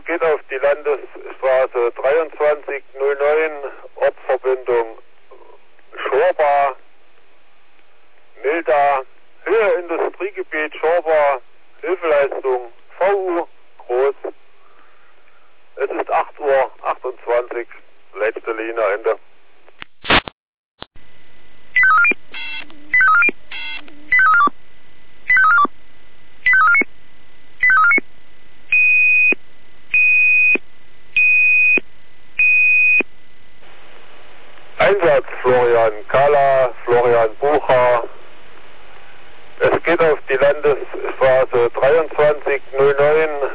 geht auf die Landesstraße 2309, Ortsverbindung Schorba, Milda, Höhe Industriegebiet Schorba, Hilfeleistung VU, groß. Es ist 8:28 Uhr, letzte Linie, Ende. Einsatz Florian Kala, Florian Bucher. Es geht auf die Landesstraße 2309,